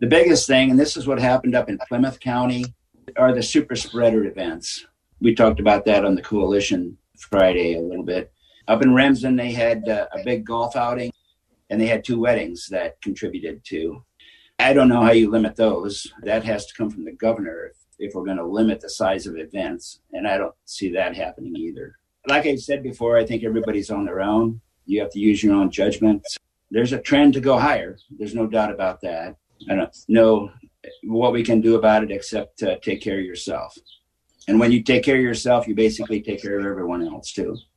The biggest thing, and this is what happened up in Plymouth County, are the super spreader events. We talked about that on the Coalition Friday a little bit. Up in Remsen, they had a big golf outing, and they had 2 weddings that contributed to. I don't know how you limit those. That has to come from the governor if we're going to limit the size of events, and I don't see that happening either. Like I said before, I think everybody's on their own. You have to use your own judgment. There's a trend to go higher. There's no doubt about that. I don't know what we can do about it except take care of yourself. And when you take care of yourself, you basically take care of everyone else too.